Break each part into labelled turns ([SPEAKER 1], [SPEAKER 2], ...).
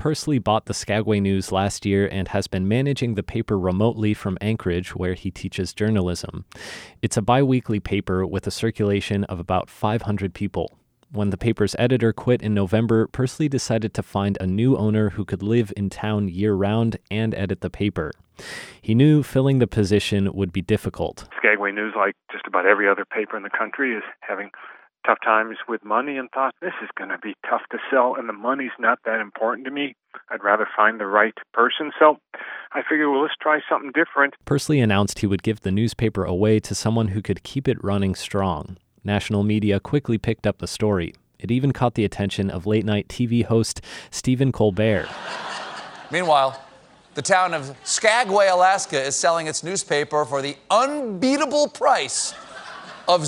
[SPEAKER 1] Persley bought the Skagway News last year and has been managing the paper remotely from Anchorage, where he teaches journalism. It's a bi-weekly paper with a circulation of about 500 people. When the paper's editor quit in November, Persley decided to find a new owner who could live in town year-round and edit the paper. He knew filling the position would be difficult.
[SPEAKER 2] Skagway News, like just about every other paper in the country, is having tough times with money, and thought, this is going to be tough to sell, and the money's not that important to me. I'd rather find the right person. So I figured, well, let's try something different.
[SPEAKER 1] Persley announced he would give the newspaper away to someone who could keep it running strong. National media quickly picked up the story. It even caught the attention of late-night TV host Stephen Colbert.
[SPEAKER 3] Meanwhile, the town of Skagway, Alaska is selling its newspaper for the unbeatable price of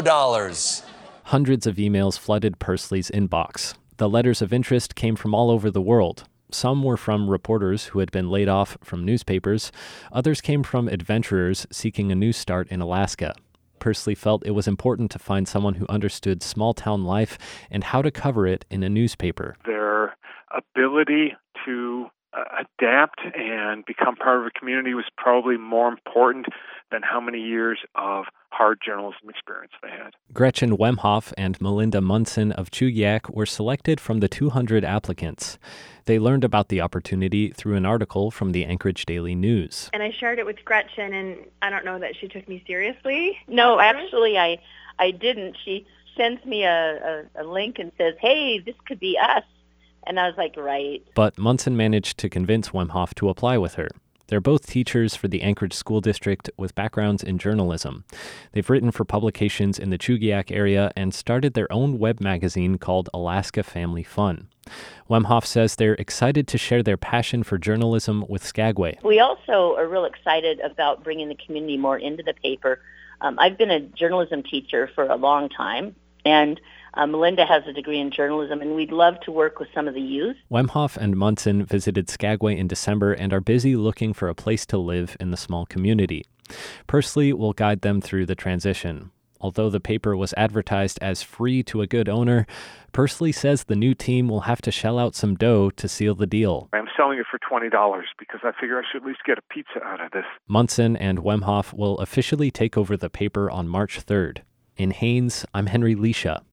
[SPEAKER 3] $0.
[SPEAKER 1] Hundreds of emails flooded Persley's inbox. The letters of interest came from all over the world. Some were from reporters who had been laid off from newspapers. Others came from adventurers seeking a new start in Alaska. Persley felt it was important to find someone who understood small-town life and how to cover it in a newspaper.
[SPEAKER 2] Their ability to adapt and become part of a community was probably more important than how many years of hard journalism experience they had.
[SPEAKER 1] Gretchen Wemhoff and Melinda Munson of Chugiak were selected from the 200 applicants. They learned about the opportunity through an article from the Anchorage Daily News.
[SPEAKER 4] And I shared it with Gretchen, and I don't know that she took me seriously.
[SPEAKER 5] No, actually, I didn't. She sends me a link and says, hey, this could be us. And I was like, right.
[SPEAKER 1] But Munson managed to convince Wemhoff to apply with her. They're both teachers for the Anchorage School District with backgrounds in journalism. They've written for publications in the Chugiak area and started their own web magazine called Alaska Family Fun. Wemhoff says they're excited to share their passion for journalism with Skagway.
[SPEAKER 5] We also are real excited about bringing the community more into the paper. I've been a journalism teacher for a long time, and Melinda has a degree in journalism, and we'd love to work with some of the youth.
[SPEAKER 1] Wemhoff and Munson visited Skagway in December and are busy looking for a place to live in the small community. Persley will guide them through the transition. Although the paper was advertised as free to a good owner, Persley says the new team will have to shell out some dough to seal the deal.
[SPEAKER 2] I'm selling it for $20 because I figure I should at least get a pizza out of this.
[SPEAKER 1] Munson and Wemhoff will officially take over the paper on March 3rd. In Haines, I'm Henry Leisha.